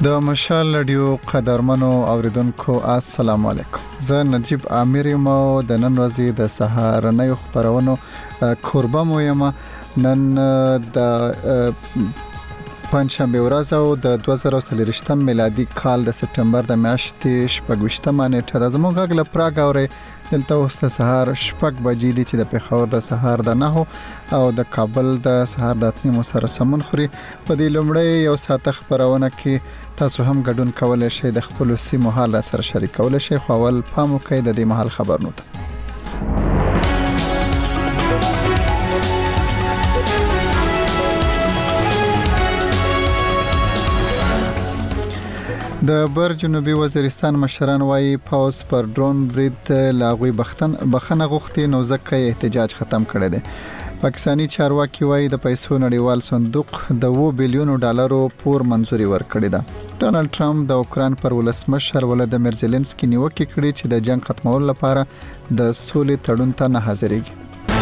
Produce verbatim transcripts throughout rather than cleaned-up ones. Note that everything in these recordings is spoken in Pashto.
د مشال رادیو قدرمنو اوریدونکو السلام علیکم. زه نجیب امیر یم او د نن ورځې د سهارنۍ خبرونو کوربه مو یم. نن د پنځشنبه ورځ او د دوه زره څلرویشتم میلادي کال د سپتمبر د میاشتې شپږویشتمه نیټه ده. زموږ غږ له پراګ اوري دلته اوس د سهار شپږ بجې دي چې د پېښور د سهار د نهو او د کابل د سهار د اتنیمو سره سمون خوري. په دې لومړی یو ساعت خبرونه کې تاسو هم ګډون کولای شئ، د خپل سیمو حال سره شریکولای شئ. خو اول پام وکړئ د دې مهال خبرونو ته. د بر جنوبي وزیرستان مشران وايي پاوز پر ډرون برید لاغوي بختن بخنه غوښتي نو ځکه احتجاج ختم کړی دی. پاکستانی چارواکي وايي د پیسو نړیوال صندوق د اووه بلیونو ډالرو پور منزوري ورکړی ده. ډونالد ټرمپ د اوکران پر ولسمشر ولادیمیر زيلنسکي نیوکه کړې چې د جنگ ختمولو لپاره د سولې تړون ته نه حاضرېږي.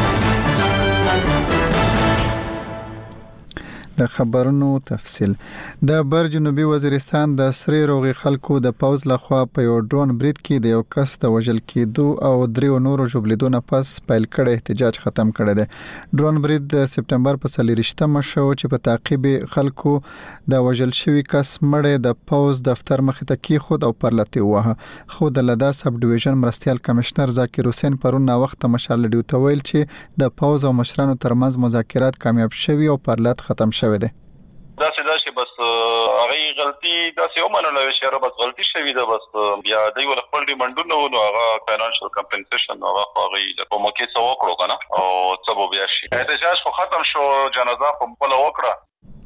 د خبرونو تفصيل. د بر جنوبي وزیرستان د سری روغي خلکو د پاوز لخوا په یو ډرون برید کې د یو کس د وژل کېدو او دریو نورو ژوبلیدو نه پس پیل کړی احتجاج ختم کړی دی. ډرون برید د سپتمبر په څلرویشتمه شو چې په تعقیب خلکو د وژل شوی کس مړی د پاوز دفتر مخ ته کې خود او پرلتی وه. خو د لدا سب ډیویژن مرستيال کمشنر ذاکر حسین پرون نا وخت مشال ډیو ته ویل چې د پاوز او مشرانو ترمنځ مذاکرات کامیاب شوي او پرلت ختم شوی دی. دا څه دا چې بس هغه غلطي دا څه ومنله چې را بس غلطي شوی ده، بس بیا دوی ول خپل ډیماندونه ونو هغه فاینانشل کمپنسیشن هغه هغه د کومکې څو وکړو کنه او څه بیا شي احتجاج خو ختم شو، جنازه په بل وکړه.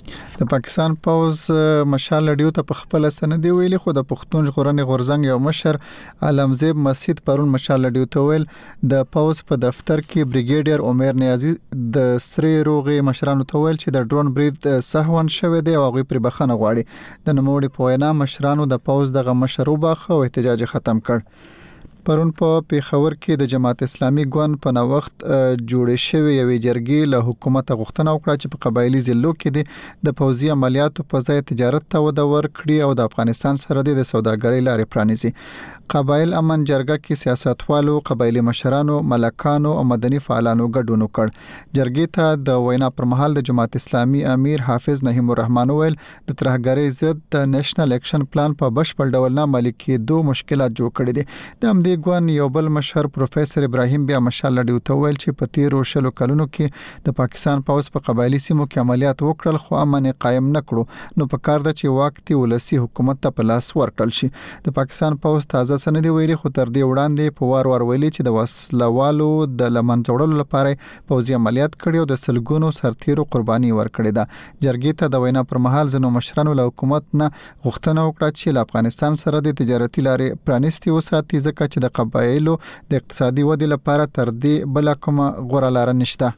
د پاکستان پاوز مشال ډیو ته په خپل سند ویلي، خو د پښتون ژغورنې غورزنګ یو مشر علمزیب مسجد پرون مشال ډیو ته ویل د پاوز په دفتر کې بریګیډیر عمر نیازی د سری روغي مشرانو ته ویل چې د ډرون برید سهون شوه دی او هغه پر بخنه غواړي. د نوموړي په وینا مشرانو د پاوز دغه مشروبه خو احتجاج ختم کړ. پرون په پیښور کې د جماعت اسلامي ګوند په نوښت جوړې شوې یوې جرګې له حکومت غوښتنه وکړه چې په قبایلی ضلعو کې د پوځي عملیاتو په ځای تجارت ته وده ورکړي او د افغانستان سره د سوداګرۍ لارې پرانیزي. قبایل امن جرګه کې سیاستوالو، قبایلی مشرانو، ملکانو او مدني فعالانو ګډون وکړ. جرګې ته د وینا پر مهال د جماعت اسلامي امیر حافظ نعیم الرحمن ویل د ترهګرۍ ضد د نېشنل اکشن پلان په بشپړ ډول نه عملي کېدو مشکلات جوړ کړي دي. د همدې ګوند یو بل مشر پروفیسور ابراهیم بیا مشال ډیو ته ویل چې په تیرو شلو کلونو کې د پاکستان پاوز په قبایلی سیمو کې عملیات وکړل خو امن قائم نکړو، نو په کار ده چې وخت ولسی حکومت ته په لاس ورکړل شي. د پاکستان پاوز تازه سند ویلي، خو تر دې وړاندې په وار ور ویلي چې د وسلوالو د لمنځه وړلو لپاره پوځي عملیات کړي او د سلګونو سرتیرو قرباني ورکړي ده. جرګې ته د وینا پر مهال ځنو مشرانو له حکومت نه غوښتنه وکړه چې له افغانستان سره د تجارتي لارې پرانیستي وساتي، ځکه چې د قبایلو د اقتصادي ودې لپاره تر دې بل کومه غوړه لار نشته.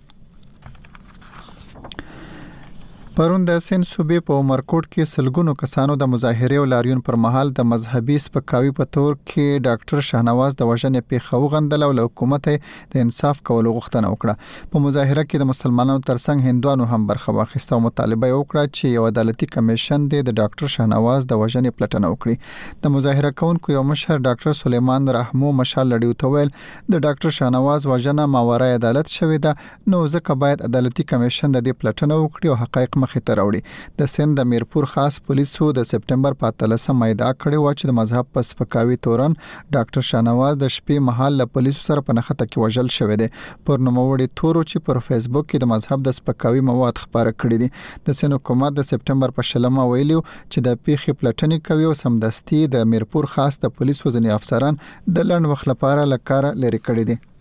پرون د سین صوبې په عمرکوټ کې سلګونو کسانو د مظاهره او لاریون پر مهال د مذهبي سپکاوي په تور کې ډاکټر شهنواز د وژنې پیښه وغندل او حکومت د انصاف کولو غوښتنه وکړه. په مظاهره کې د مسلمانانو ترڅنګ هندوانو هم برخه واخیسته او مطالبه وکړه چې یو عدالتي کمیشن د ډاکټر شهنواز د وژنې پلټنه وکړي. د مظاهره کوونکو یو مشر ډاکټر سلیمان رحمو مشال لډیو ته ویل د ډاکټر شهنواز وژنه ماورای عدالت شوې ده، نو ځکه باید عدالتي کمیشن د دې پلټنه وکړي او حقایق مخې ته راوړي. د سند د میرپور خاص پولیسو د سپتمبر په اتلسمه ادعا کړې و چې د مذهب په سپکاوي تورن ډاکټر شهنواز د شپې مهال له پولیسو سره په نښته کې وژل شوی دی. پر نوموړي تورو چې پر فیسبوک کې د مذهب د سپکاوي مواد خبره کړې دي. د سند حکومت د سپتمبر په شلمه ویلو چې د پیښې پلټنې کوي او سمدستي د میرپور خاص د پولیسو ځینې افسران د لړن وخت لپاره لکاره لري کړی دي.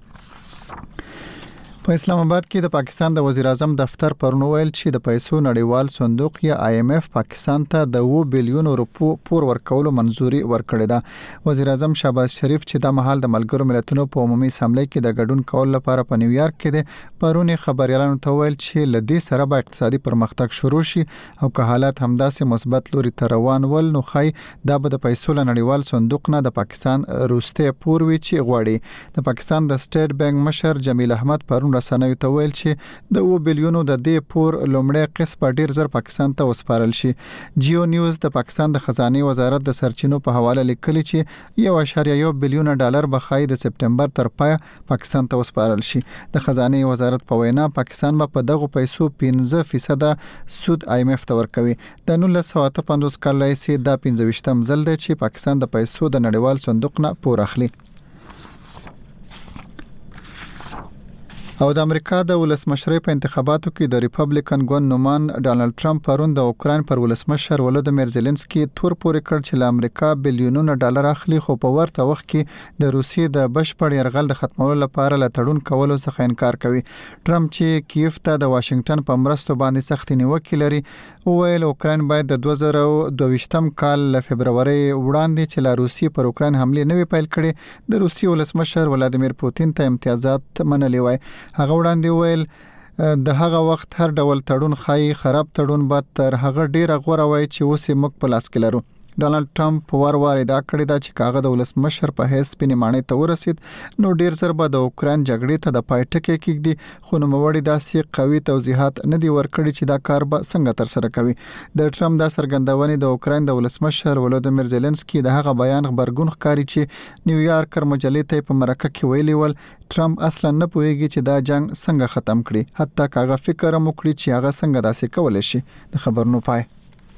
په اسلام آباد کې د پاکستان د وزیر اعظم دفتر پرون ویل چې د پیسو نړیوال صندوق یا آی ایم ایف پاکستان ته د اووه بلیونو روپو پور ورکولو منزوري ورکړې ده. وزیر اعظم شهباز شریف چې د مهال د ملګرو ملتونو په عمومي اسمبلی کې د ګډون کول لپاره په نیویارک کې د پرون خبريالانو ته ویل چې لدې سره به اقتصادي پرمختګ شروع شي او که حالات همداسې مثبت لوري ته روان ول نو خای دا به د پیسو نړیوال صندوق نه د پاکستان روسته پور وی چې غواړي. د پاکستان د سټیټ بانک مشر جمیل احمد پرون ټرمپ رسنیو ته ویل چې د اوه بلیونو د دې پور لومړی قسط په ډیر زر پاکستان ته وسپارل شي. جیو نیوز د پاکستان د خزانه وزارت د سرچینو په حواله لیکلي چې یو اعشاریه یو بلیون ډالر به خای د سپټمبر تر پای پاکستان ته وسپارل شي. د خزانه وزارت په وینا پاکستان به په دغه پیسو پنځه فیصد سود آی ایم ایف ته ورکوي. د نولس سوه اته پنځوس کال راهیسې دا پنځه ویشتم ځل دی چې پاکستان د پیسو د نړیوال صندوق نه پور اخلي. او د امریکا د ولسمشرۍ په انتخاباتو کې د ریپبلیکن ګوند نومان ډانلډ ټرمپ پرون د اوکراین پر ولسمشر ولودمیر زيلنسکي تور پورې کړ چې له امریکا بلیونونه ډالر اخلي، خو په ورته وخت کې د روسیې د بشپړ یرغل د ختمولو لپاره له تړون کولو څخه انکار کوي. ټرمپ چې کیف ته د واشنگټن په مرستو باندې سخت نیوکه لري، وویل اوکراین باید د دوه زره دوه ویشتم کال له فبرवरी وړاندې چې له روسیې پر اوکراین حمله نوي پیل کړي د روسیې ولسمشر ولادیمیر پوتین ته امتیازات منلي وای. هغه وړاندې ویل د هغه وخت هر ډول تړون خای خراب تړون به تر هغه ډیر غوړه وای چې اوس یې موږ په لاس کې لرو. ډانلډ ټرمپ وار وار دا کړی دا چې کاغه د ولسمشر په هیڅ پینمانه ته ورسید نو ډیر زر به د اوکراین جګړې ته د پای ټکی کېږي، خو نو موړي داسې قوي توضیحات نه دی ورکړي چې دا کار به څنګه تر سره کوي. د ټرمپ د سرګندونې د اوکراین د ولسمشر ولودمیر زيلنسکي د هغه بیان خبرګون ښکاري چې نیویارکر مجلې ته په مرکه کې ویلي ول ټرمپ اصلا نه پوهیږي چې دا جنگ څنګه ختم کړي، حتی کاغه فکر هم وکړي چې هغه څنګه داسې کولای شي. د خبرونو پای.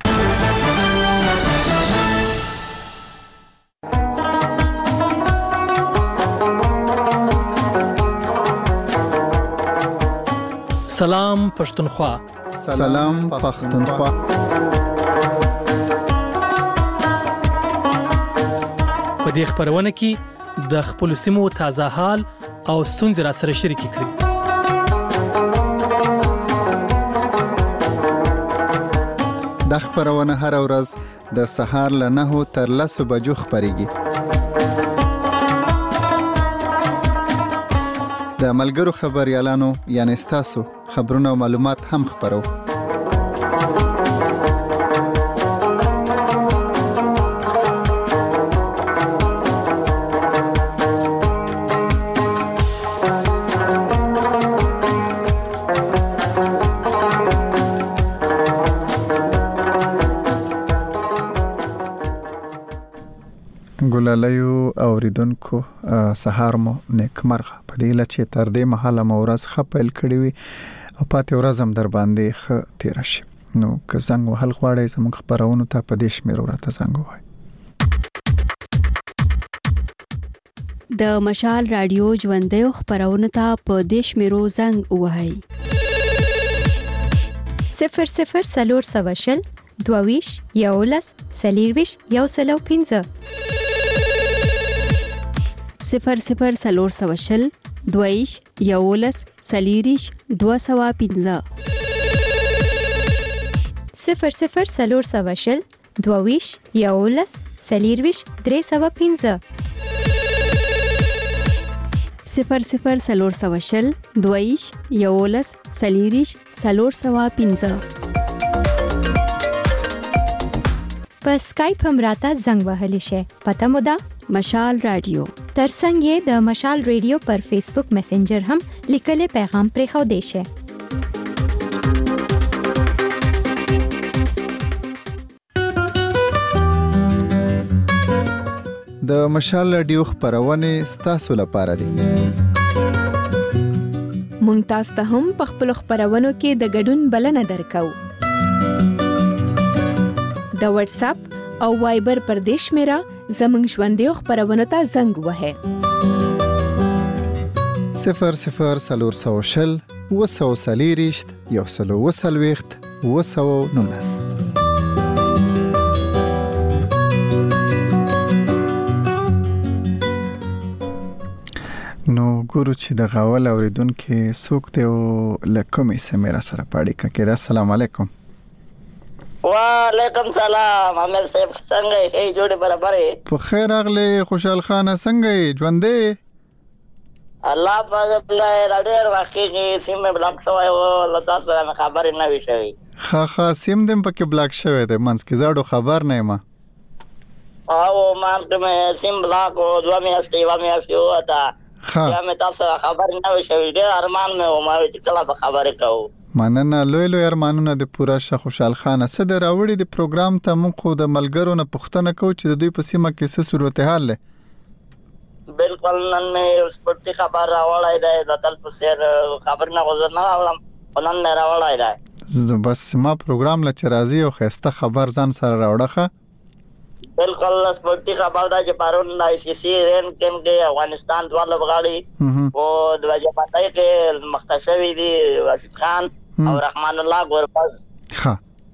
سلام پښتونخوا. سلام پښتونخوا. په دې خبرونه کې د خپل سیمو تازه حال او ستونزې را سره شریک کړئ. د خبرونه هر ورځ د سهار له نهو تر لسو بجو خبريږي. د ملګرو خبريالانو یعنی تاسو خبرونه او معلومات هم خبرو. ګلالیو اوریدونکو سهار مو نیکمرغه. په دې لچې تر دې مهاله مو ورځ خپل کړی وي او پاتې ورځ هم در باندې خ تیر شي. نو که څنګه وهل غواړئ زموږ خبرونه ته په دې شمیر ورته څنګه وای. د مشال رادیو ژوندۍ خبرونه ته په دې شمیرو زنګ وهاي. صفر صفر سلور سواشل دوویش یولس سلیرویش یو سلو پینځه صفر صفر سلور سواشل دویش یولس سلیریش دو سوا پینځه صفر صفر سلور سواشل دوویش یولس سلیرویش درې سوا پینځه صفر صفر سلور سواشل دویش یولس سلیریش سلور سوا پینځه. په سکایپ هم راته زنګ وهلی شي. پته مو ده مشال رادیو. ترڅنګ یې د مشال رادیو پر فیسبوک میسنجر هم لیکلي پیغام پرې خو دی شي. د مشال رادیو خبرونه ستاسو لپاره دي. مونږ تاسو ته هم په خپل خبرونو کې د ګډون بلنه درکو. د واتس اپ او وایبر پر دیش میرا زمنګ ژوندۍ خبرونه ته زنګ وهه. صفر صفر سلور سوشل وسو سلیریشت یو سلو وسلويخت وسو نونس. نو ګورو چې د غاول اوریدونکو څوک ته لکمې سمره سره پاړی کړه. السلام علیکم. وعلیکم سلام. امیر صاحب څنګه یې؟ جوړه برابرې. په خیر اغله خوشحال خان څنګه یې؟ ژوندې؟ الله پاک الله راډر واقعي سیمه بلاک شوی او الله تاسو نه خبر نه وی شوی. ها ها سیم دم پکې بلاک شوی دی منځ کې زړو خبر نه ما. او مان ته سیم بلاک او دوه میاشتې و میاشتې وتا یا مې تاسو خبر نه وشوي ډېر ارمان مې و ما چې کله به خبرې کوو. مننه لوی لوی ارمانونه د پوره شه خوشحال خان څه د راوړي د پروګرام ته موږ خو د ملګرو نه پوښتنه کوو چې د دوی په سیمه کې څه صورتحال دی. بالکل نن مې سپورتي خبر راوړی دی د تل په څېر خبر نه غوځر نه راوړم خو نن مې راوړی دی. بس ما پروګرام له چې راځي او ښایسته خبر ځان سره راوړه. بالکل سپورتي خبر دا چې پرون د آی سی سی رینکینګ کې افغانستان دوه لوبغاړي او د وجباتۍ کې مخته شوي دي راشد خان او رحمان الله ګوربز. ها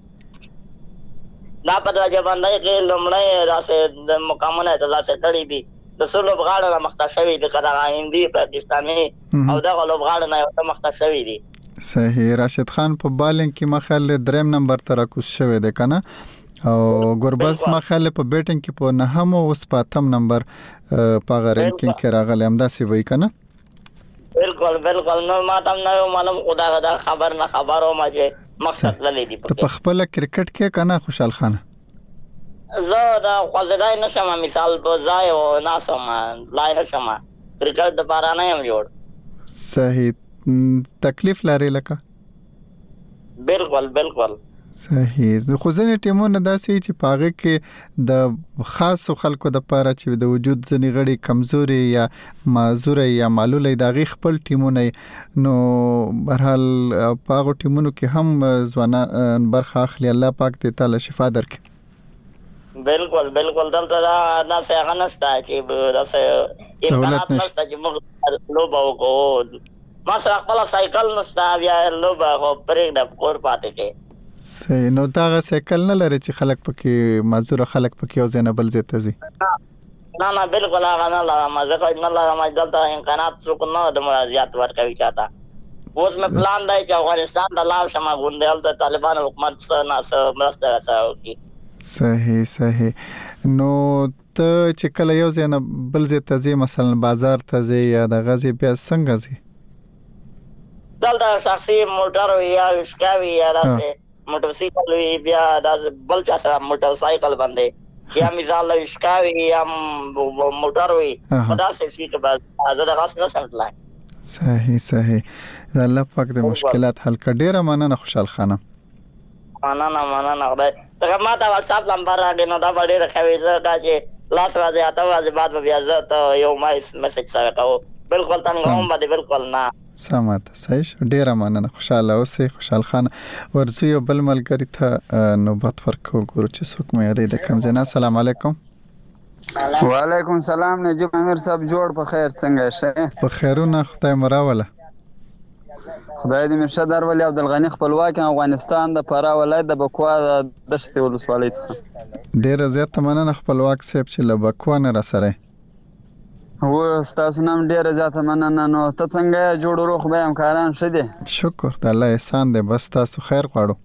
دا په وجباتۍ کې لومړی داسې د مقامونه ترلاسه کړي دي د څو لوبغاړو نه مخته شوي دي که دغه هندي پاکستاني او دغه لوبغاړو نه یو مخته شوي دي. صحیح. راشد خان په بالینګ کې مخاله دریم نمبر ته راکوز شوی دی کنه او ګوربز مخاله په بیټینګ کې په نهم او سپاتم نمبر په رینکینګ کې راغلی همداسې وای کنه. بالکل بالکل نو ما تم نه معلوم خدا غدا خبر نه خبرو ما چې مقصد للی دي. ته په خپل کرکټ کې کنه خوشحال خان زه دا خوځدای نشم مثال په ځای او ناسم لای نشم کرکټ د بارا نه یم جوړ. صحیح. تکلیف لري لکه بالکل بالکل صحیح. خو ځینې ټیمونه داسې چې پاغه کې د خاصو خلکو د پاره چې د وجود ځینې غړي کمزوري یا معذور یا معلول دغه خپل ټیمونه نو برحال پاغه ټیمونو کې هم ځوانان برخه اخلي. الله پاک دې تعالی شفا درکړي. بالکل بالکل دلته دا دا څنګه نشته چې دا څه امکانات نشته چې موږ لوبه وکړو. ما سره خپل سایکل نشته بیا لوبه خو پرېږده کور پاتې کې. صحیح. نو دا سایکل نه لري چې خلک پکې معذور خلک پکې او زینه بل زیته زی نه نه بالکل هغه نه لرم ځکه نه لرم دلته امکانات څوک نه د مراجعت ورکوي چاته. اوس مې پلان دی چې افغانستان ته لاړ شم غونډه د طالبان حکومت سره نه مرسته وکړي. صحیح صحیح. نو ته چې کله یو ځای نه بل ځای ته ځې مثلا بازار ته ځې یا د غزي بیا څنګه ځې؟ دلته شخصي موټر یا وشکاوي یا داسې موټر سایکل وي بیا د بل چا سره موټر سایکل باندې یا مثال وشکاوي یا موټر وي داسې شي که زه د غاس نه سم تلای. صحیح صحیح. الله پاک دې مشکلات حل کړي. ډیره مننه خوشحال خانم. مننه مننه خدای ته ما ته واتس اپ نمبر راغی نو دا ډېر خوي زه دا چې لاس راځي اته ورځې بعد بیا زه ته یو مایس میسج سره کوم. بالکل څنګه هم باندې بالکل نه سمات. صحیح. ډیره مننه خوشاله اوسې خوشحال خان. ورزو یو بل ملګری ته نوبت ورکو ګورو چې څوک مې یادې د کم زنه. السلام علیکم. وعلیکم السلام. نجیب امیر صاحب جوړ په خیر څنګه شه؟ په خیرونه خدای مراوله. خدای دې مرشد درولي عبدالغنی خپلواک افغانستان د فراه ولایت د بکوا د دشت ولسوالۍ څخه. ډیره زیاته مننه خپلواک صاحب چې له بکوا نه را سره هو تاسو نام ډیره زیاته مننه. نو ته څنګه جوړ روغ به همکاران شه دي؟ شکر د الله احسان دی. بس تاسو خیر غواړو.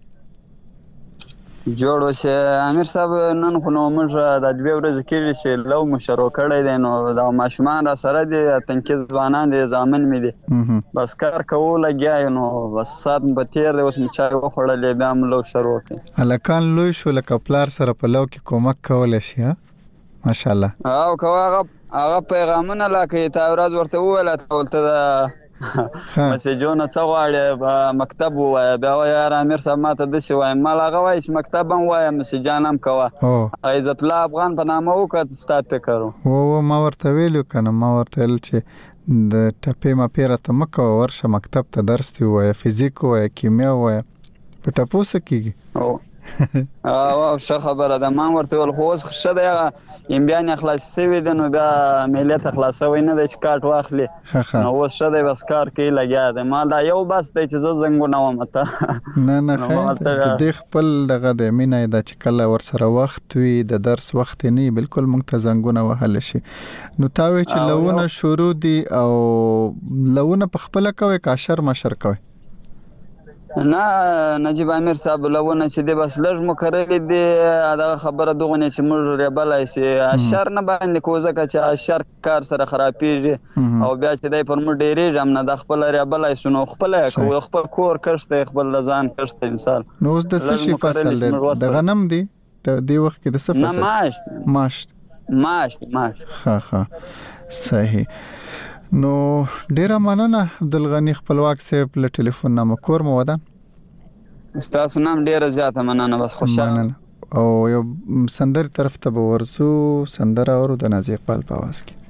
جوړ وشه امیر صاحب. نن خو نو موږ د دوه ورځې کې چې لو مشرو کړی دی نو د ماشومان را سره دي تنکیز ځوانان دي ځامن مې دي بس کار کوو لګیا نو بس سات په تیر دی اوس مې چای وخوړلې بیا هم لو شروع کړي. هلکان لوی شو لکه پلار سره په لو کې کومک کولی شي. ماشاءالله. او که هغه هغه پیغامونه لکه تا ورځ ورته وویله ته ولته د مسیجونه څه غواړي مکتب ووایه بیا وایه یار امیر صاحب ما ته داسې وایم ما هغه وایي چې مکتب هم وایه مسیجان هم کوه عزت الله افغان په نامه وکړه ستا فکر و ما ورته ویلو که نه ما ورته ویل چې د ټپې مپې راته مه کوه ورشه مکتب ته درس دې ووایه فزیک ووایه کیمیا ووایه په ټپو څه کېږي. او ښه خبره ده. ما ورته ویل خو اوس ښه دی هغه امبیان یې خلاص شوي دي نو بیا ملیت یې خلاصوی نه دی چې کارټ واخلي نو اوس ښه دی بس کار کوي لګیا دی. ما دا یو بس دی چې زه زنګونه وم ته نه نه خیر د دې خپل دغه د مینه ده چې کله ورسره وخت وي د درس وخت نه بالکل موږ ته زنګونه وهلی شي. نو تا وایي چې لوونه شروع دي او لوونه په خپله کوئ که اشر مشر کوئ؟ نه نجیب امیر صاحب لونه چې دی بس لږ مو کرلی دی دغه خبره دغونې چې موږ ریبلی سي اشر نه باندې کوو ځکه چې اشر کار سره خرابېږي او بیا چې دی پر موږ ډېرېږي هم نه دا خپله ریبلی سو نو خپله یې کوو خپل کور کښت دی خپل د ځان کښت دی مثال. نو اوس د څه شي فصل دی د غنم دی د دې وخت کې د څه فصل؟ نه ماش ماش ماش ماش. ښه ښه صحیح. نو ډیره مننه عبدالغنی خپلواک صاحب له ټلیفون نامه کور مو ودا تاسو نام ډیره زیاته مننه بس خوشاله او یو سندر طرف ته ورسو سندر اورو د نازي اقبال په आवाज کې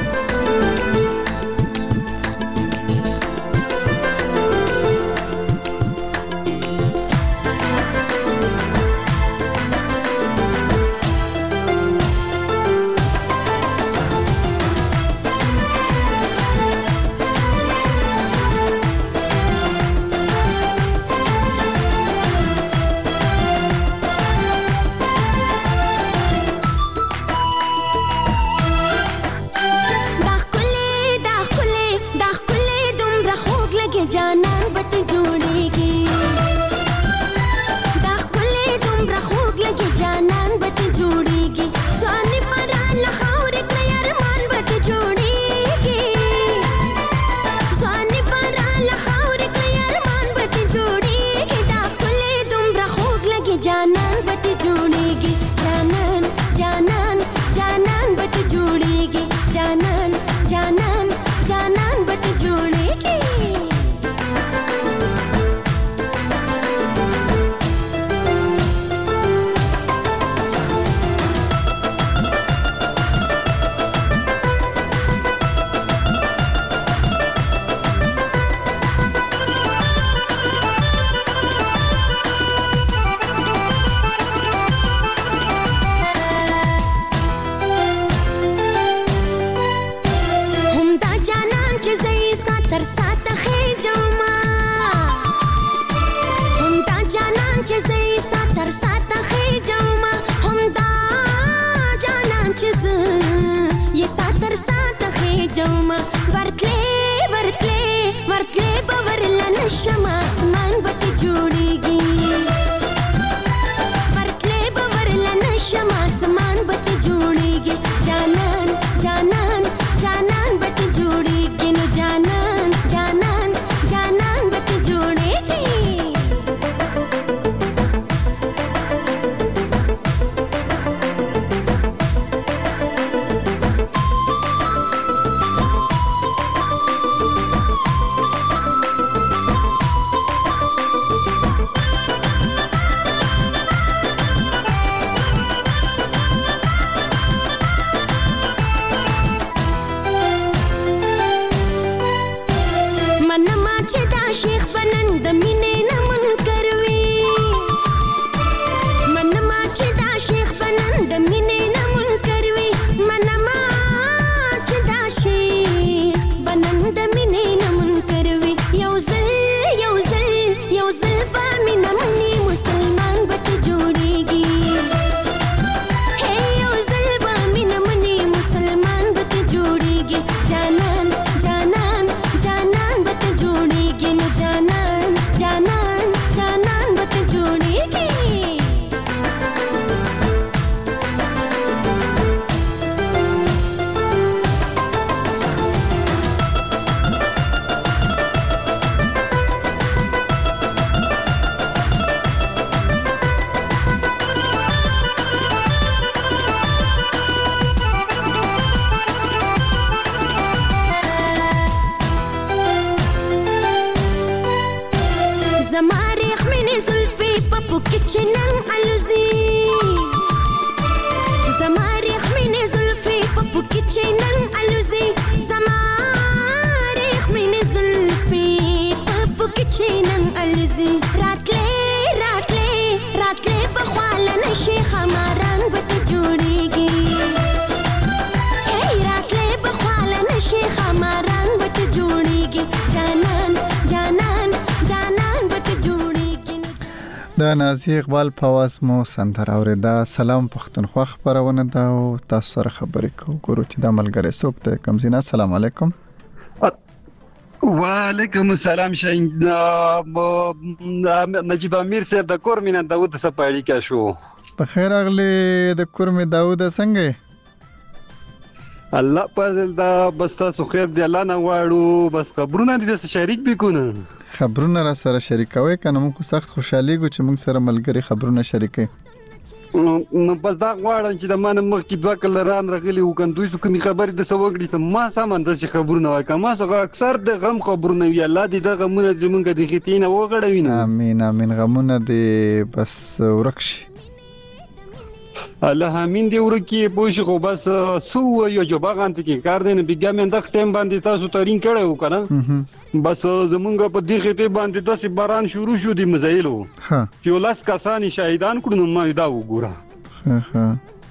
د نازي اقبال په आवाज مو سندر اوریدا. سلام پښتونخوا خبرونه دا او تاسو سره خبرې کوو ګورو چې د ملګری څوک ته کم زینا. السلام علیکم. وعلیکم السلام. شاین نجیب امیر صاحب د کور مینه داوود سپاړی کا شو. په خیر اغلی د کور می داوود څنګه؟ الله پازل دا بس تاسو خیر دی الله نه واړو بس خبرونه دي د شریک بکونه خبرونه را سره شریکوي کنه موږ سخت خوشحالي ګو چې موږ سره ملګری خبرونه شریکي. نو بس دا غواړم چې د مانه مخ کې دوه کلران راغلي وکم دوی څه کومې خبرې د سوګړي ته ما سامان د څه خبرونه وای کما څنګه اکثر د غم خبرونه وی الله دې د غمونه زمونږ د خېتینه وغړوي نه امين امين غمونه دې بس ورکشي الله امين دې ورکی پوښ خو بس سو یو جوابان ته کې کار دین بیګا مې د ټیم باندې تاسو ترين کړو کنه بس زمونږ په دې خېته باندې تاسو باران شروع شو دي مزایلو ها چې لاس کسانی شهیدان کړو نو ما دا وګوره ها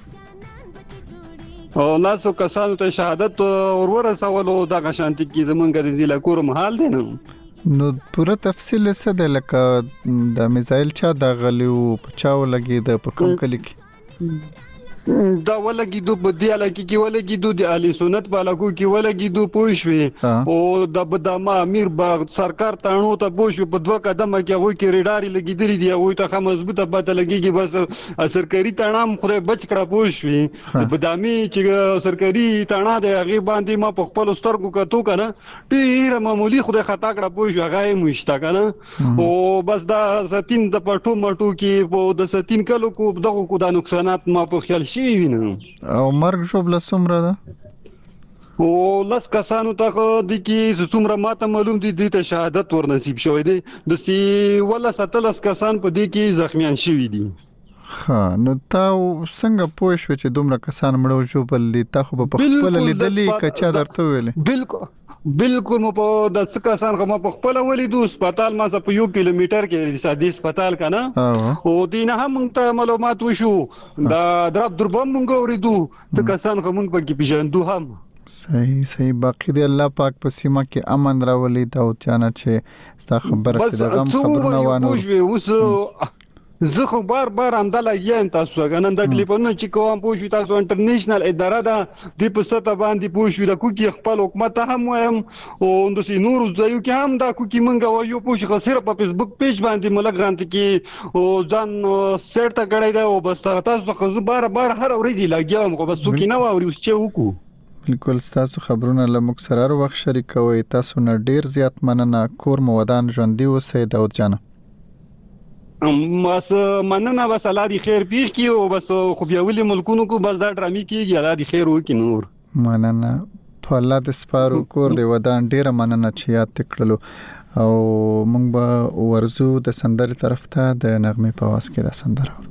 او لاسو کسانو ته شهادت ورور سوالو دا غشانتي کې زمونږ د ضلع کور محل دي نو نو پوره تفصیل څه د لکه د میزایل چا د غلیو پچاو لګي د پکم کلی کې دا ولګیدو په دی علاقې کې ولګیدو د اهل سنت په علاقو کې ولګیدو پوښوي او د بدامه امیر باغ سرکار تانو ته پوښو په دوه قدمه کې هغه کې ریډاری لګیدلی دی او ته مضبوطه پته لګیږي بس سرکاري تانام خو بچ کړه پوښوي بدامي چې سرکاري تانا دی هغه باندې ما په خپل سترګو کتو کنه ډیر معمولی خو خطا کړه پوښو هغه مشتا کنه او بس دا ستین د پټو مټو کې په د ستین کلو کو دغه کو د نقصانات ما په خیال او مرګ شوب لسمره ده او لاس کسانو ته د کی څومره ماته معلوم دي د شهادت ور نصیب شوی دی د سی ولا ستلس کسان په دې کې زخمیان شوی دي ها نو تا څنګه پوه شو چې دومره کسان مړو شو بل دي تا خو په خپل لیدلې کچا درته ویلې بالکل بالکل مو په د څه کسان کوم په خپل ولیدو هسپتال ما په یو کیلومتر کې سادي هسپتال کنه او دینه هم ته معلومات وشو دا درب دربم مونږ ورېدو څه کسان کوم په کې پیژندو هم صحیح صحیح باقی دی الله پاک په سیمه کې امن راولي دا او چانه چې ستا خبره چې د غم خبرونه وانه اوس زه خو بار بار اندل یم تاسو غنن د ټلیفون چې کوم پوښی تاسو انټرنیشنل اداره ده د پسته باندې پوښی د کوکی خپل حکومت هم وایم او د سي نور ځایو کې هم دا کوکی منګه وایو پوښی خسر په فیسبوک پیج باندې ملک غانت کې او ځان سیټ ته غړای دا او بس تاسو خو بار بار هر ورځ لاګیام خو بس څوک نه واوري اوس چې وکړو بالکل تاسو خبرونه لمک سره وخت شریکوي تاسو نه ډیر زیات مننه کور مودان ژوندۍ اوسئ داود جان بس مننه بس الله دې خیر پیښ کړي او بس خو بیا ولې ملکونو کو بس دا ډرامي کیږي الله دې خیر وکړي نور مننه په الله د سپارو کور دی ودان ډیره مننه چې یاد تکړلو او موږ به ورزو د سندرې طرف ته د نغمه په واس کې د سندره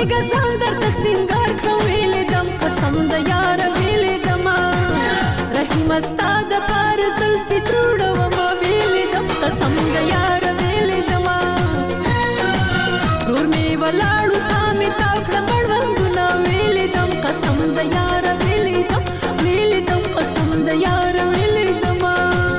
ګټېګه ځان درته سینګار کړم ویلې دم قسم د یار ویلې دما رحیم ستا د پاره زلفې جوړومه ویلې دم قسم د یار ویلې دما ورور مې ولاړو تا مې تاو کړه مړوندونه ویلې دم قسم د یار ویلې دم ویلې دم قسم د یار ویلې دما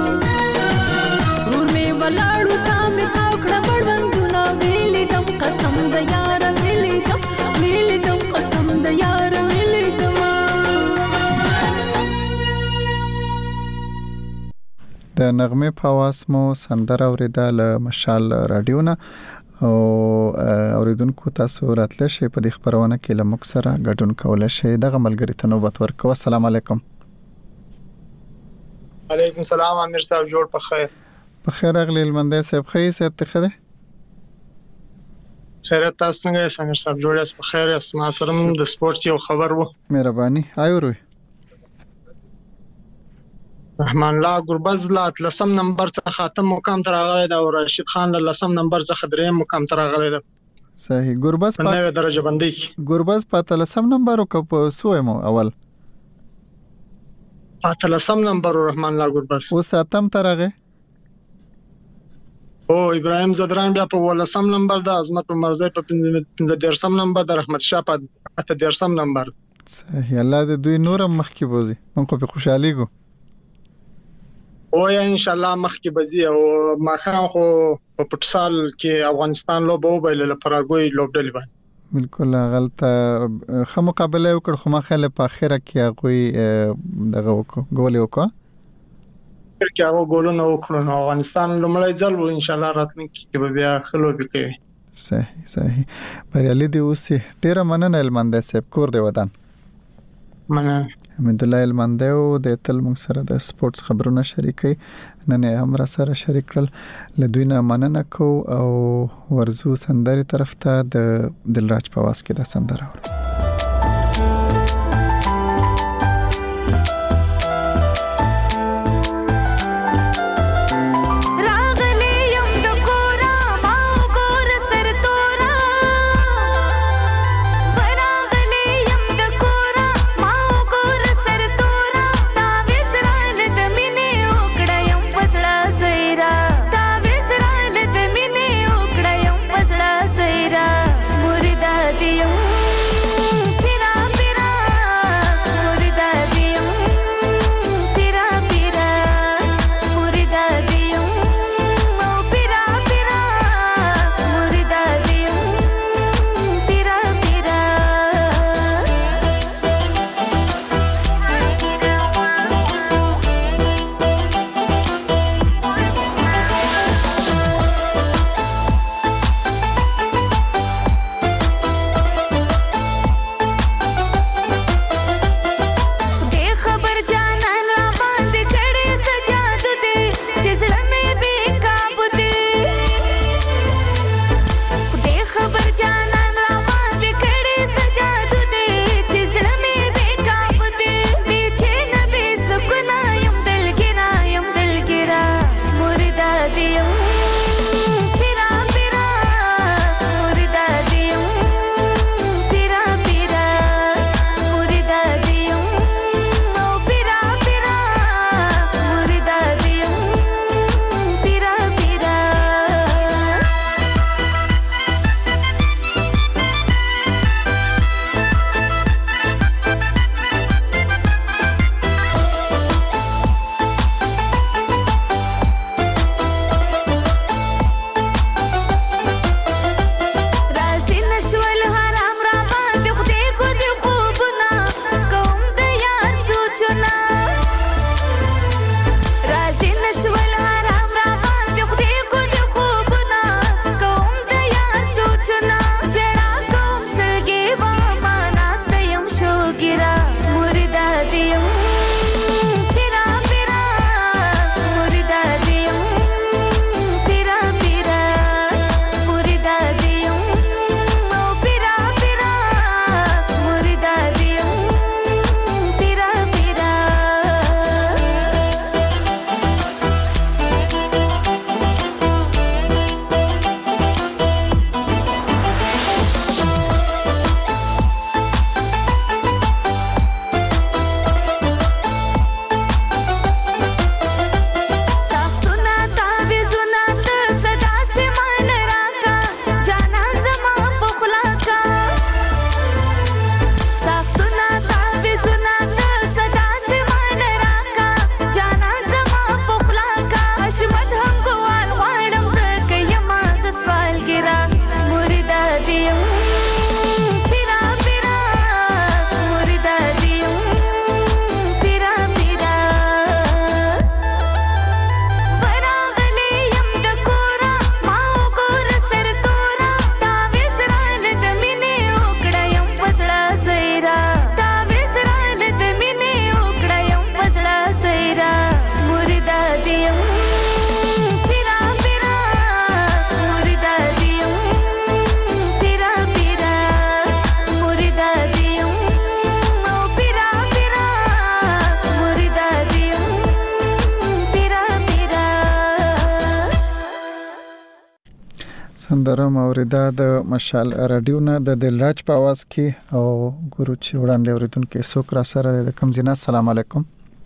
ورور مې ولاړو تا مې تاو کړه مړوندونه ویلې دم قسم د یار ویلې دم ویلې دم قسم د یار ویلې دما. د نغمه په واس مو سندره اوریدا له مشال رادیو نه او اوریدونکو تاسو راتله شي په دې خبرونه کې له مکسره غټون کوله شي دغه ملګری ته نوبت ورکو. السلام علیکم. علیکم السلام امیر صاحب جوړ په خیر. په خیر اغلی المنده صاحب خیر ست خده خیرت تاسو څنګه یې امیر صاحب جوړ یاست په خیر یاست. ما سره د سپورت یو خبر وو. مهرباني آیوروي رحمان الله ګربز لا لسم نمبر څخه خاتم مقام تر غړې دا او رشید خان له لسم نمبر څخه دریم مقام تر غړې دا. صحیح. ګربز په نوې درجه بندي ګربز په لسم نمبر او په سومو اول په لسم نمبر رحمان الله ګربز او ساتم ترغه او ابراهيم زدران بیا په ولسم نمبر د عظمت مرزي په پنځه درسم نمبر د رحمت شاه په اته درسم نمبر. صحیح. الله دې دوی نورم مخکې بوزي مونږ په خوشحالي کو او یا ان شاء الله مخکې بزي او ما خام خو په پټسال کې افغانستان لوبو وبایل له پراګوي لوبډلې باندې بالکل غلطه خه مقابله وکړ خو ما خاله په اخره کې هغه دغه وکړو ګول وکړو کې هغه ګولونه وکړو نو افغانستان لومړی ځل و ان شاء الله راتلونکي کې به بیا خلوبي کوي. صحیح صحیح. بریالي دی اوسې ډیره مننه المنده صاحب کور دی ودان مننه حمید الله المنده او د تل موږ سره د سپورتس خبرونه شریکي نن هم را سره شریک کړل لدوی نه مننه کو او ورزو سندري طرف ته د دلراج په واس کې د سندره سندرم اوریدا د مشال رادیو نه د دلراج په आवाज کې او ګورو چې وړاندې اوریدونکو څوک را سره د کمزینه. السلام علیکم.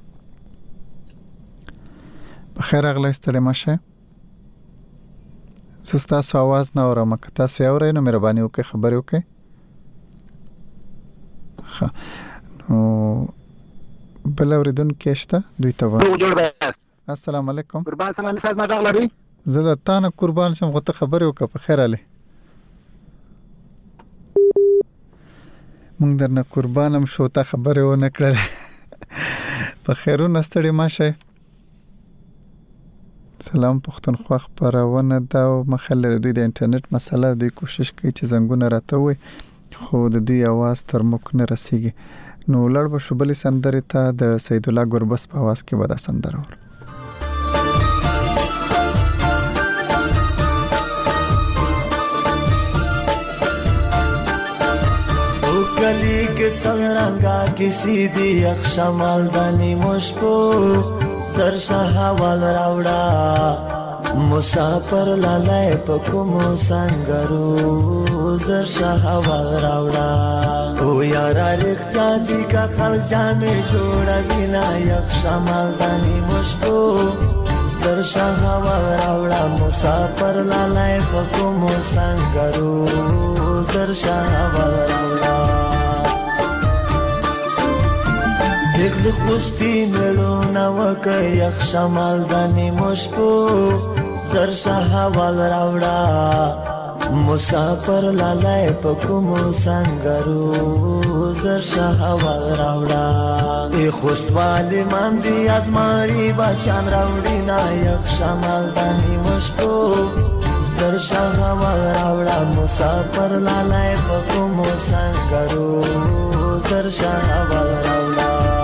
بخیر اغلی ستړي مشه. سستا سو आवाज نه اورم که تاسو یې اورئ نو مهرباني وکړئ خبرې وکړئ. ها نو بل اوریدونکو شته دوی ته السلام علیکم. قربان سلام استاد ما دغلري زه تا نه قربان شم غوته خبرې وکړه په خیر علي مونږ درنه قربانم شو ته خبرې و نه کړل په خیرونه ستړي ماشه. سلام پښتونخوا خبرونه دا مخله د دوی د انټرنیټ مسله دوی کوشش کوي چې زنګونه راته وي خو د دوی आवाज تر موږ نه رسیږي. نو لړ به شوبلي سندرې ته د سید الله ګربس په आवाज کې ودا سندره ور गली के संरंगा किसी दी अक्षमाल दानी मुश्पो सरशाहा वाल रावड़ा मुसाफर लालाय पकुमो संगरू सरशाहा वाल रावड़ा ओ यारा रिख्ता दी का खल जाने जोड़ा बिना अक्षमाल दानी मुश्पो सरशाहा वाल रावड़ा मुसाफर लालाय पकुमो संगरू सरशाहा वाल रावड़ा دغ خوستی ملونا وکه یک شمال دانی مشپو زر شاهوال راوڑا مسافر لالای پکمو سنگرو زر شاهوال راوڑا ای خوستوالی من دی از ماری بچان راوڑی نا یک شمال دانی مشپو زر شاهوال راوڑا مسافر لالای پکمو سنگرو زر شاهوال راوڑا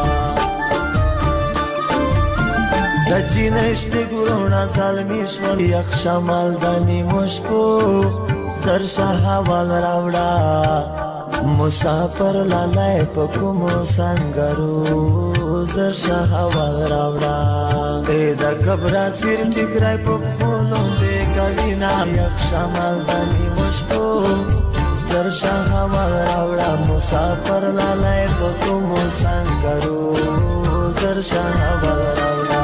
دچی نشتی گرونا ظالمیش وال یک شمال دانی مشپو سر شاهوال راوڑا مسافر لالای پکمو سنگرو زر شاهوال راوڑا ایدا کبرا سیر ٹکرائی پکولون دے کلینا یک شمال دانی مشپو سر شاهوال راوڑا مسافر لالای پکمو سنگرو زر شاهوال راوڑا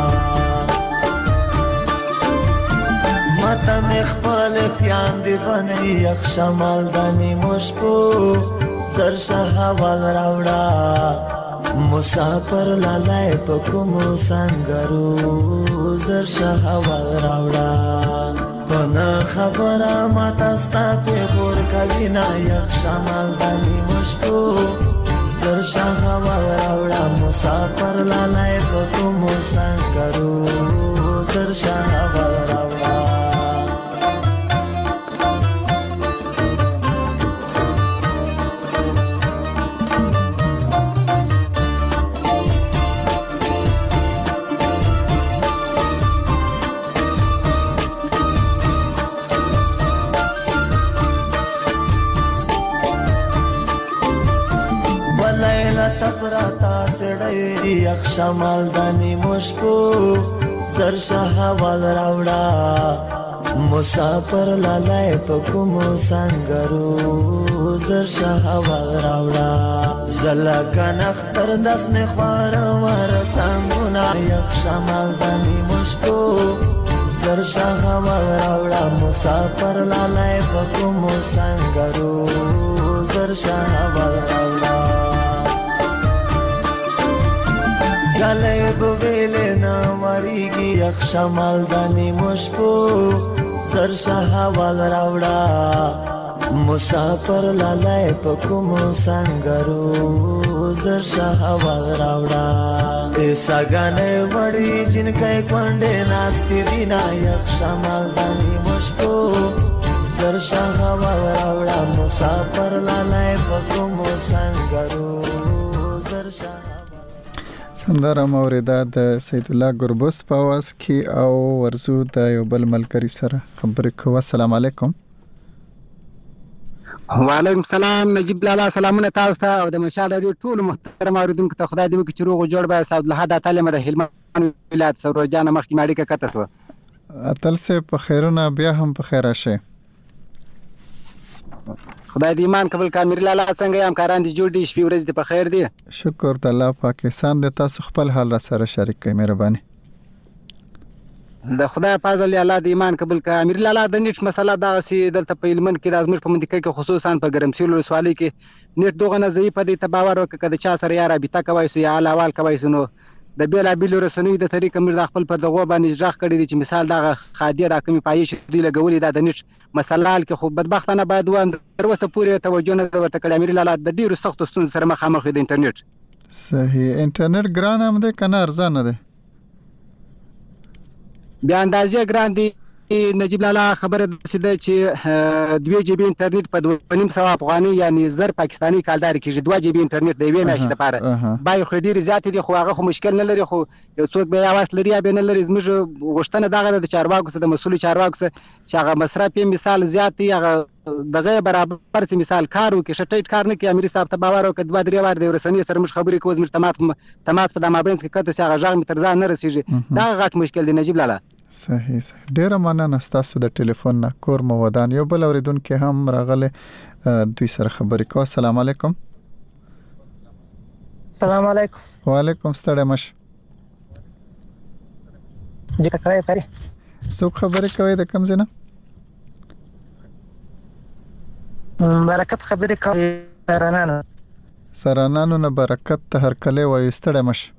ماتا مخبال پیان دی بنی یک شمال دانی مشپو سر شاهوال راوڑا مسافر لالای پکمو سنگرو زر شاهوال راوڑا پنا خبره ماتا ستا فیغور کلینا یک شمال دانی مشپو سر شاهوال راوڑا مسافر لالای پکمو سنگرو زر شاهوال راوڑا تفراتا سڑی یک شمال دانی مشپو سر شاهوال راوڑا مسافر لالای پکمو سنگرو زر شاهوال راوڑا زلکن اختر دس میں خوار ور سنگونا یک شمال دانی مشپو سر شاهوال راوڑا مسافر لالای پکمو سنگرو زر شاهوال راوڑا گلے بویلے نا مریگی یک شمال دانی مشپو سر شاهوال راوڑا مسافر لالای پکمو سنگرو زر شاهوال راوڑا ایسا گانے وڑی جن کے کنڈے ناستی دینا یک شمال دانی مشپو سر شاهوال راوڑا مسافر لالای پکمو سنگرو زر شاهوال سندره موریدا د سید الله ګربس په आवाज کې او ورزو د یو بل ملګری سره خبرې کوو. السلام علیکم. وعلیکم السلام نجیب لالا سلامونه تاسو ته او د مشال رادیو ټول محترم اوریدونکو ته خدای دې وکړي چې روغ جوړ به استاد الله د تعالی د هلمند ولایت سروجان مخکې ماډیکه کته سو اتل سه په خیرونه بیا هم په خیر راشه. خدای دې ایمان قبول کړي. امیر لالا څنګه همکاران دي جوړ دي شپې ورځې دې په خیر دي؟ شکر د الله پاکستان دې تاسو خپل حال را سره شریک کړئ مهرباني. د خدای فضل الله دې ایمان قبول کړي. امیر لالا د نیټ مسله دا سي دلته په هلمند کې د ازمیر په منطقه کې خصوصا په ګرمسیر ولسوالۍ کې نیټ دوغه نه ضعیف دی. ته باور وکړه که د چا سره یا رابطه کوی سو یا حال احوال کوی سو نو د بیلابیلو رسنیو د طریق امیر د خپل پر دغه باندې اجراء کړی دی چې مثال دغه خادیه د کمی پایې شې دی لګولې دا د نیټ مسله حل کې خو بدبختانه باید وام تر اوسه پورې توجه نه ورته کړی. امیر لالا د ډیرو سختو ستونزو سره مخامخ دی د انټرنیټ. صحیح. انټرنیټ ګران هم دی کنه ارزانه دی؟ بیا اندازې ګران دی. نجیب لالا خبره ده چې دوه جی بي انټرنیټ په دوه نیم سوه افغاني یعنی زر پاکستاني کالدار کېږي. دوه جی بي انټرنیټ د یوې میاشتې لپاره بای خو ډېر زیات دي خو هغه خو مشکل نه لري. خو یو څوک به اواز لري یا به نه لري. زموږ غوښتنه دغه د چارواکو سره د مسؤل چارواکو سره چې هغه مصرف یې مثال زیات دی هغه دغه برابر چې مثال کار وکړي شټیټ کار نه کوي. امیر صاحب ته باور وکړه دوه درې وار د رسنۍ سره موږ خبرې کوو زموږ تماس تماس په د مابینځ کې کته چې هغه ژغ مې تر ځان نه رسیږي. دا غټ مشکل دی نجیب لالا. صحیح صحیح. ډیره مننه ستاسو د ټلیفون نه کور مو ودان. یو بل اوریدونکو هم راغله دوی سره خبرې کوو. السلام علیکم. السلام علیکم. وعلیکم ستړی مش. دې کړای پرې څوک خبرې کوي د کوم ځای نه؟ برکت خبرې کوي سرانانو. سرانانو نه برکت ته هر کله وایي. ستړی مش.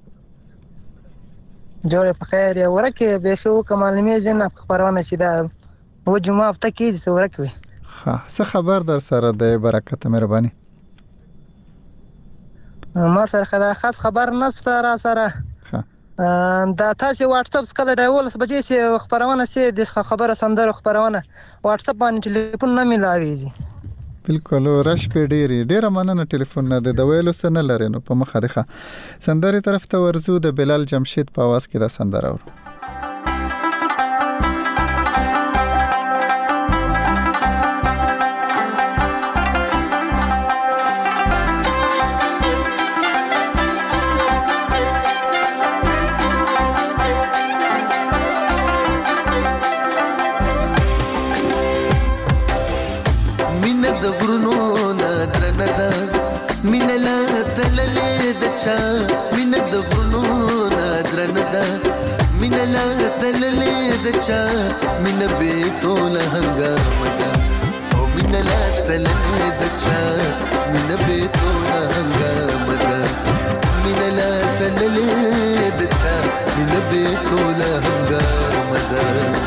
جوړ په خیر یا ورکه به شو کمال می جن خبرونه شي دا و جمعه هفته کې چې ورکوي. ها څه خبر در سره د برکت مهرباني؟ ما سره خدا خاص خبر نشته را سره. دا تاسو واتس اپ کله د ولس بجې سي خبرونه سي د خبره سندره خبرونه واتس اپ باندې ټلیفون نه ملاويږي. بالکل رش په ډیری ډیره مننه ټلیفون نه د ویلو سره لري نو په مخه ده. سندره طرف ته ورزو د بلال جمشید په आवाज کې دا سندره ورو. مینه د غرونو نادرن ده مینه لا تللې د چا مینه به ټول هنګامه ده او مینه لا تللې د چا مینه به ټول هنګامه ده مینه لا تللې د چا مینه به ټول هنګامه ده.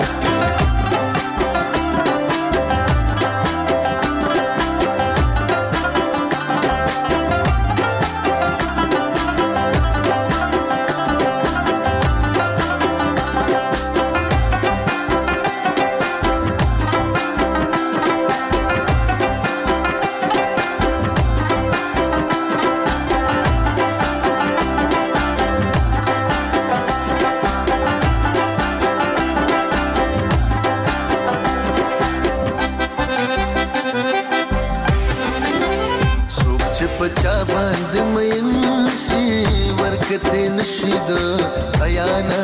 پچا باندې مې شي ورکته نشید حیانا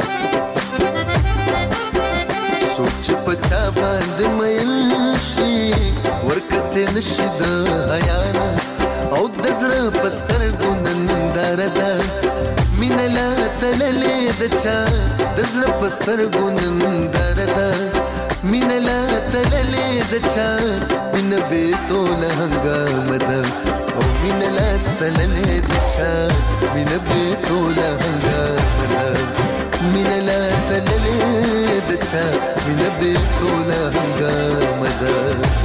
سوچ پچا باندې مې شي ورکته نشید حیانا او د زړه پستر ګونندار ده مینه لا تللې د چا د زړه پستر ګونندار ده مینه لا تللې د چا مینه به ټول هنګامه ده او مینه لا تللې د چا مینه به ټول هنګامه ده مینه لا تللې د چا مینه به ټول هنګامه ده.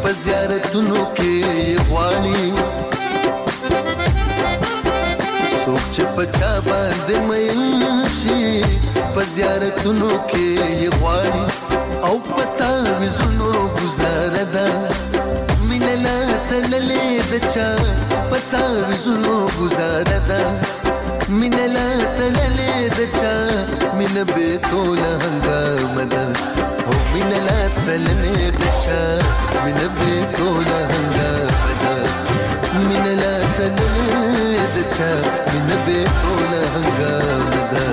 زیارتونو کې غواړي څوک چې پچا باندې مېل شي په زیارتونو کې یې غواړي او پتا وزونو گزاره ده مینه لا تللې د چا پتا وزونو گزاره ده مینه لا تللې د چا مینه به توله هنګامه ده او مینه لا تللې د چا مینه به توله هنګامه ده مینه لا تللې د چا مینه به توله هنګامه ده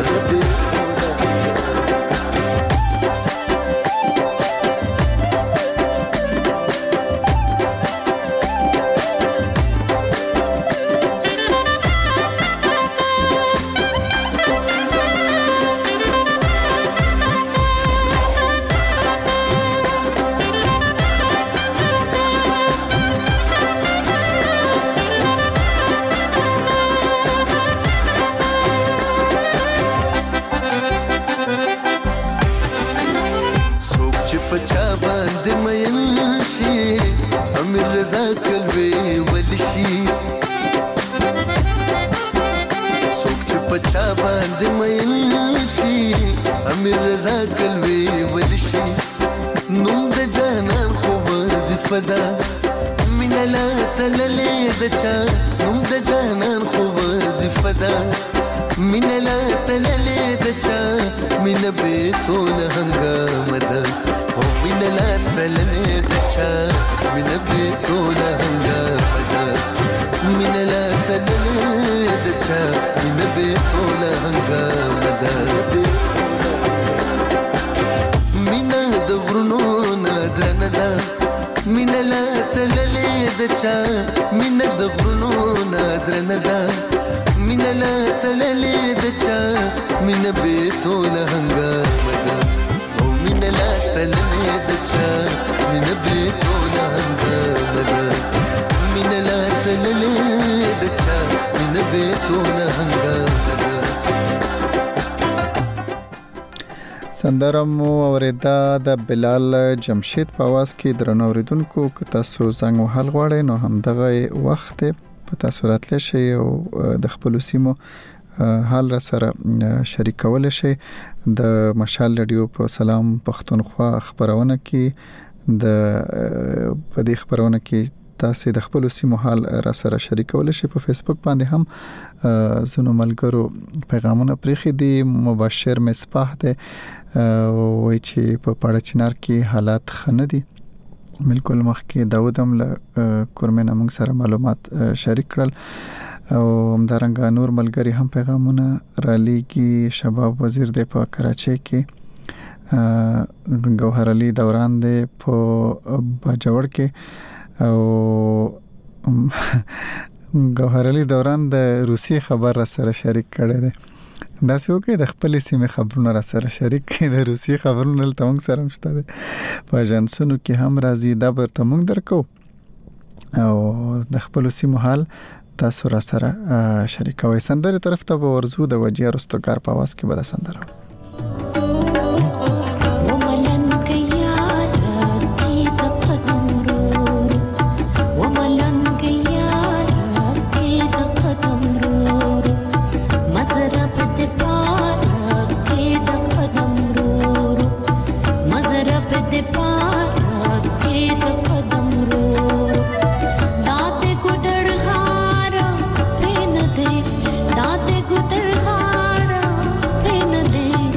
پچا باندې مېل شي امیر رضا کلوي ولشي څوک چې پچا باندې مېل شي امیر رضا کلوي ولشي نوم د جانان خو وظیفه ده مینه لا تللې د چا نوم د جانان خو وظیفه ده مینه لا تللې د چا مینه به توله هنګامه ده مینه لا تللې د چا مینه به توله هنګامه ده مینه لا تللې د چا مینه به توله هنګامه ده مینه د غرونو نه درنه ده مینه لا تللې د چا مینه د غرونو نه درنه ده مینه لا تللې د چا مینه به توله هنګامه ده مینه لا تللې د چا مینه به توله هنګامه ده مینه لا تللې د چا مینه به توله هنګامه ده سندره مو اوریدا د بلال جمشید په आवाज کې درنو اوریدونکو که تاسو زنګ وهل غواړئ نو همدغه وخت په تاسو راتلی شئ او د خپل سیمو حال را سره شریکول شي د مشال رادیو په سلام پښتونخوا خبرونه کې د په دې خبرونه کې تاسو د خپل سیمو حال را سره شریکول شي په فیسبوک باندې هم زنو ملګرو پیغامونه پرېخي دي مبشر مصباح ده وای چې په پاړه چنار کې حالات خنه دي بالکل مخکې داود هم له کورمنه موږ سره معلومات شریک کړل او همدارنګه نور ملګری هم پیغامونه را لېږي شباب وزیر دی په کراچۍ کې ګوهر علي دوران دی په باجوړ کې او ګوهر علي دوران د روسي خبر را سره شریک کړی دی دا څه وکړي د خپل سیمې خبرونه را سره شریک کړي د روسي خبرونه له تمنګ سره مشته دي په اژانسونو کې هم راځي دا به تمنګ درکو او د خپل سیمو حال تاسو را سره شریکوي سندره طرف ته ورزو د وجیا رستګار په आवाज کې به سندره दाते गुदर खाना प्रेन दे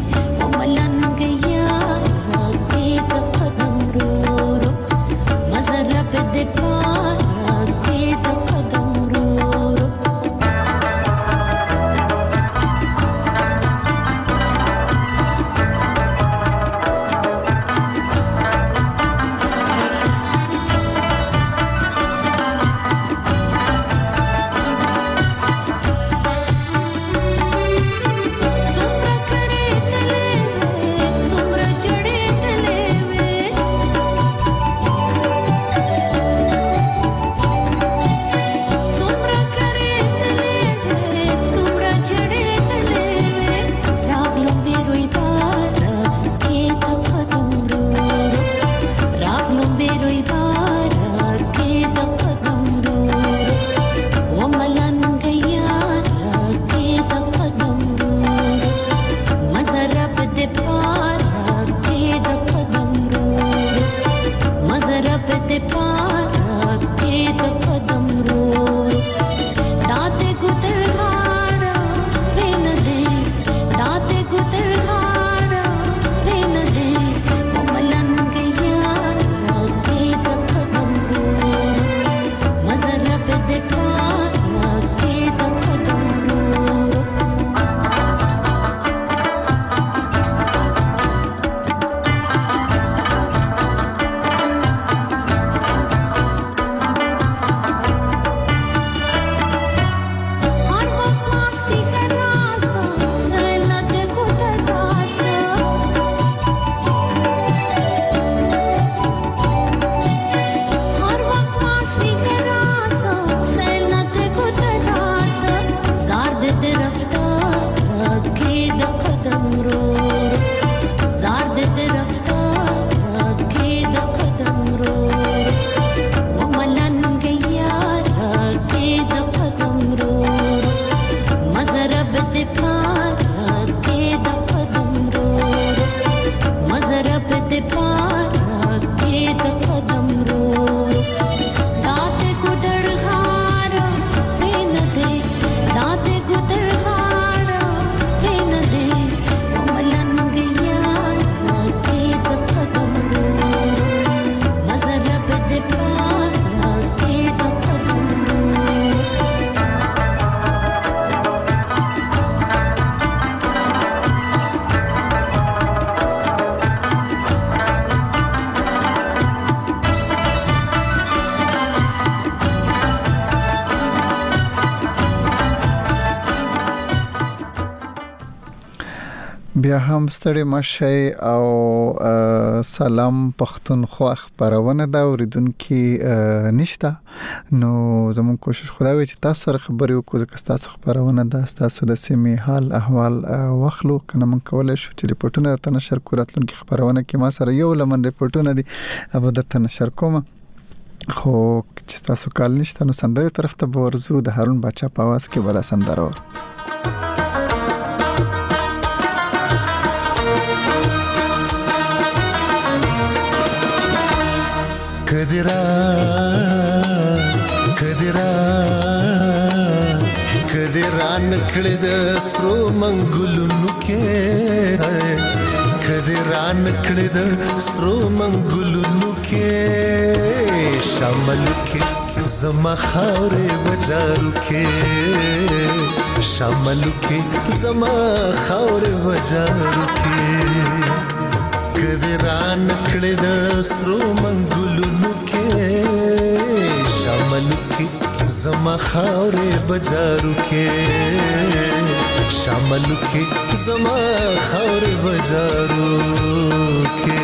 بیا هم ستړي مشي او سلام پښتونخوا خبرونه دا اوریدونکو نشته نو زموږ کوشش خدا وي چې تاسو سره خبرې وکړو ځکه تاسو خبرونه دا تاسو د سیمې حال احوال واخلو کنه من کولای شو چې ریپورتونه تر نشر کوراتلونکو خبرونه کې ما سره یو لمن ریپورتونه دي اوبه درته نشر کوم خو چې تاسو کال نشته نو سندره طرف ته ورزو د هارون بچا په आवाज کې ولا سندره کدرا کدرا کدرا نکړه د سترو منګلونو کې کدرا نکړه د سترو منګلونو کې شامل کې زما خاورې بازارو کې شامل کې زما خاورې بازارو کې کدرا نکړه د سترو منګلونو کې شامل کې زما خاورې بازارو کې شامل کې زما خاورې بازارو کې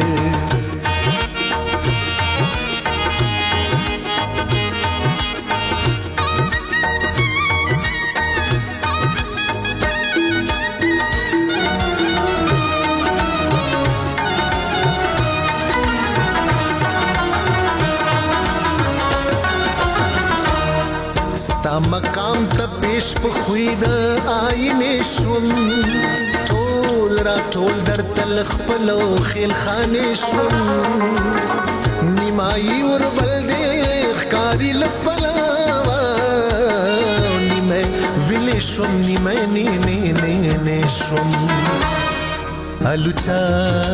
مقام ته پیش په خوید آینه شوم ټول را ټول در تل خپلو خیل خانه شوم نیمای ور بل دې ښکاری لپلا نیمه ویل شوم نیمه نه نه نه نه شوم الوچا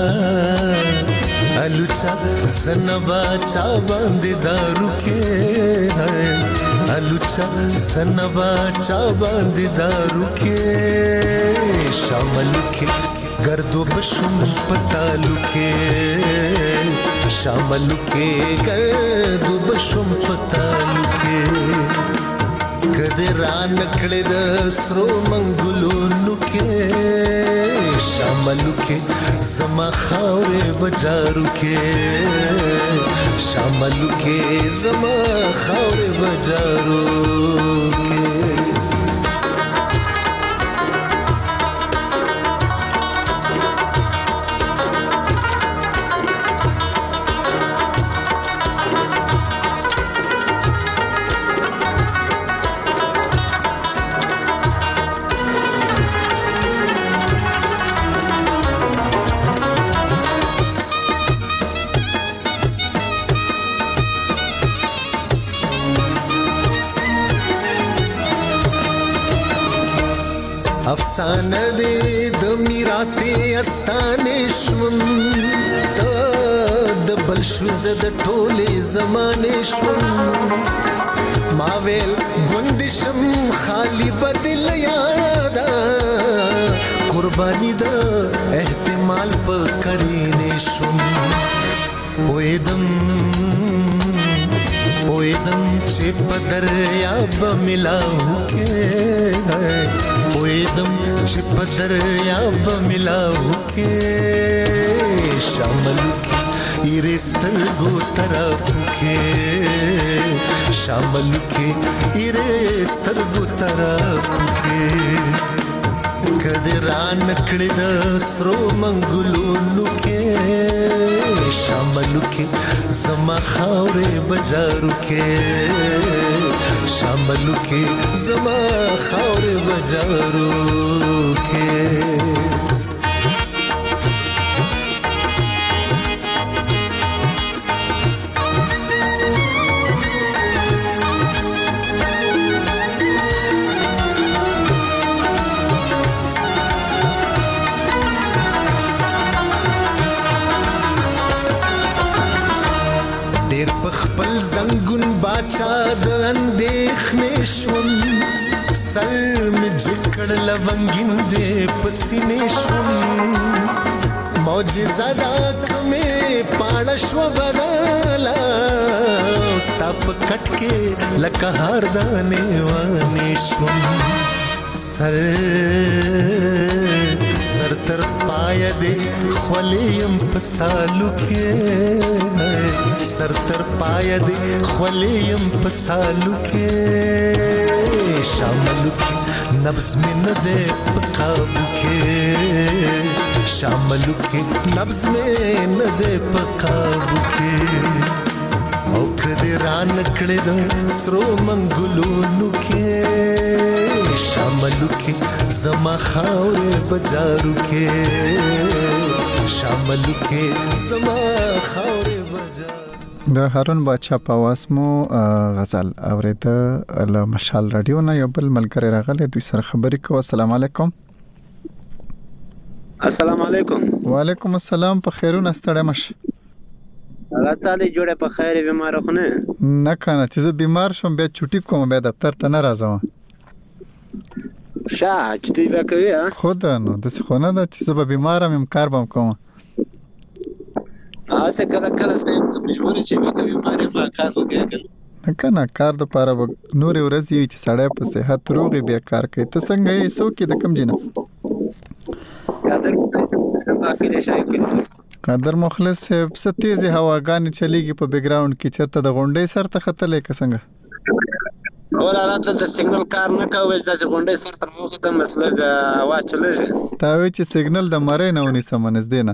الوچا سنوا چا باندې دارو کې الوچا سنوا چا باندې دارو کې شامل کې گردو بشم پتالو کې شامل کې گردو بشم پتالو کې کدرا نکړه د سترو منګلونو کې شامل کې زما خاورې بازارو کې شامل کې زما خاورې بازارو کې افسانه دې د میراته استانه شوم د بل شو زد ټوله زمانه شوم ما ویل ګوندشم خالی بدل یادا قربانی دا احتمال په کرینه شوم وېدم وېدم چې په دریاب ملاو کې وېدم چې په دریاب ملاو کې شامل کې ایرستل ګو طرف کې شامل کې ایرستل ګو طرف کې کدرا نکړه د سترو منګلونو کې شامل کې زما خاورې بازارو کې شامل کې زما خاورې بازارو کې خپل زنګون باچا د اندېښنې شوم سر می جکړ لونګین دې پسینې شوم معجزه دا کمه پاړشو بدلا ستاپ کټ کې لکه هار دانې وانې شوم سر سر سر تر پای دې خولیم پسالو کې سر تر پای دې خولیم پسالو کې شامل کې نبض میں نہ دے پقابو کې شامل کې نبض میں نہ دے پقابو کې او کدی ران کړه د سرو منګلونو کې شامل کې زما خاورې بازارو کې شامل کې زما خاورې بازار د هارون بادشاہ په واسمو غزل اوریده له مشال رادیو نه یو بل ملګری راغلی دوی سره خبرې کوو. السلام علیکم. السلام علیکم. وعلیکم السلام. په خیرونه ستړی مش الله تعالی جوړه په خیر بیمار خو نه نه کنه چې زه بیمار شوم بیا چټي کوم بیا دفتر ته نه راځم شاه چټي وکوي خود نو د څه خونه د چې زه بیمار ام کار بم کوم اسه کله کله څه مجبور چې وکوي بیمار ما کار وکړي نه کنه کار د پاره نور ورځي چې سړی په صحت روغي بیا کار کوي. ته څنګه یې سو کې د کم جنه قادر څه باقي نشای کوي قادر مخلص څه تیزه هواګانی چلیږي په بیک گراوند کې چرته د غونډې سر ته خطلې کسنګ ولا راته د سیګنل کار نه کوي د غونډې سر تر موخه د مسلګ هوا چلېږي تا وی چې سیګنل د مړې نه ونی سمنځ دینه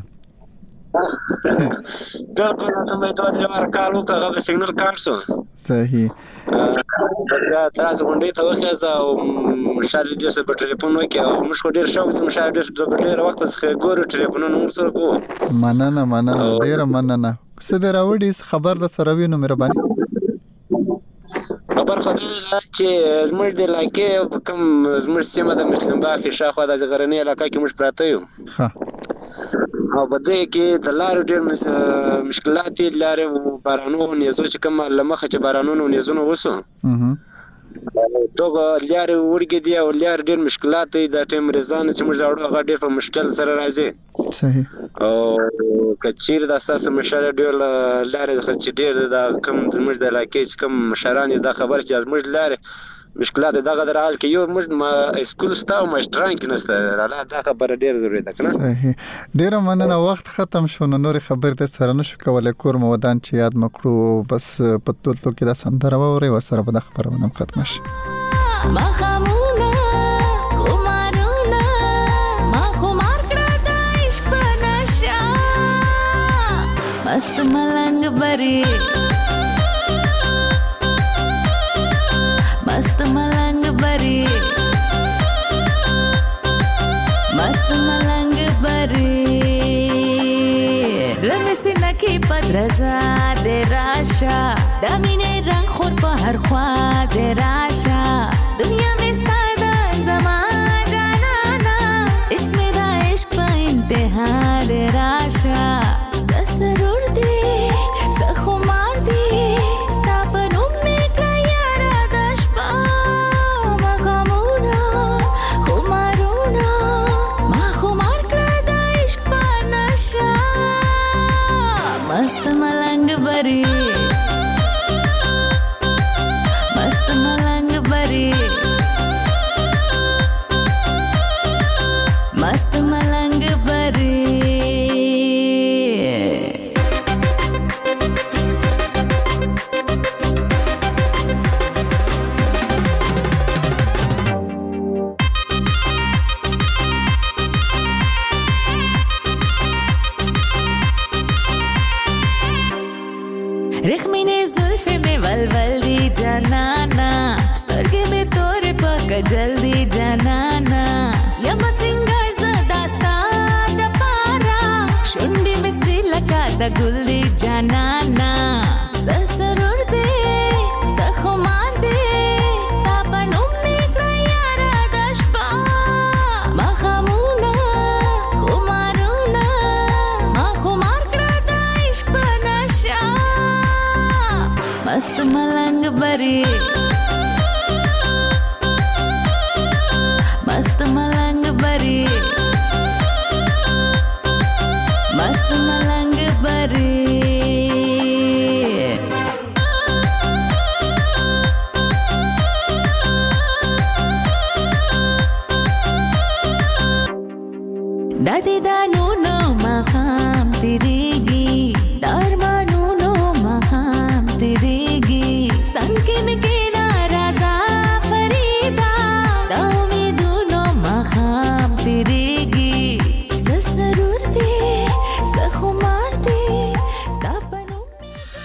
بالکل ته مې دوه درې بار کار وکړ به سیګنل کار شو صحیح دا تاسو غونډې ته وخته او مشال دې سره په ټلیفون وکړ او موږ خو ډیر شوق ته مشال دې په ډیر وخت څخه ګورو ټلیفونونه موږ سره کوو. مننه مننه ډیر مننه. څه دراوړي خبر د سره وینو مهرباني خبر خدای چې زموږ د علاقې کوم زموږ سیمه د مسلم باغ کې شاخه د غرنی علاقې کې موږ پراته یو ها او بده کې د لارو ډېر مشکلات لارې بارانو نيزو چې کوم لمخه چې بارانونو نيزونو وسو دغه لارې ورګې دی او لارې ډېر مشکلات دي د ټیم رضان چې موږ راوړو هغه ډېر په مشکل سره راځي صحیح او کچیر د اساس مشاله ډېر لارې چې ډېر د کوم زموږ د علاقې چې کوم مشران دا خبر چې زموږ لارې مشکلات دغه درال کې یو موږ ما سکول ستا او مشتران کې نشته رااله دا خبره ډېر ضروري ده کنه صحیح. ډېر مننه. وخت ختم شو نو نور خبر ته سره نشو کولای کور مودان چې یاد مکړو بس پتول تو کې دا سندره ووري وسره به د خبرونه ختم شي. ما خمونه کومارونه ما خمار کړه د عشق په نشه مست ملنګ بری مست ملنګ بری مست ملنګ بری زړه مې سینه کې پدرزا دې راشه د مینې رنگ خور په هر خوا دې راشه دنیا مې ستا ده زما جانانا عشق مې دا عشق په انتها دې راشه څه سرور دې څه خمار دې ستا په نوم مې کړه یاره د شپه مخامونه خمارونه ما خمار کړه د عشق په نشه مست ملنګ بری مست ملنګ بری مست ملنګ بری رخمینه زلفې مې ولول دی جانانا سترګې مې تورې په کجل دی جانانا یم سنگار زداستا د پارا شونډې مې سری لکه د ګل دی جانانا سسرور دی سخمان دی ستا په نوم مې کړه یاره د شپه مخامونه خمارونه ما خمار کړه د عشق په نشه مست ملنګ بری